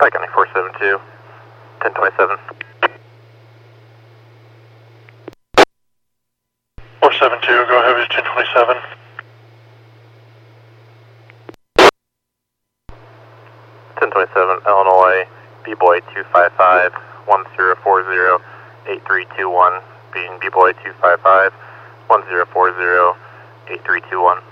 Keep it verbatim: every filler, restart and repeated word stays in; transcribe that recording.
Pike County four seven two, ten twenty-seven. four seven two, go ahead with ten twenty-seven. ten twenty-seven, Illinois, B-Boy two five five, one zero four zero, eight three two one, being B-Boy two five five, one zero four zero, eight three two one.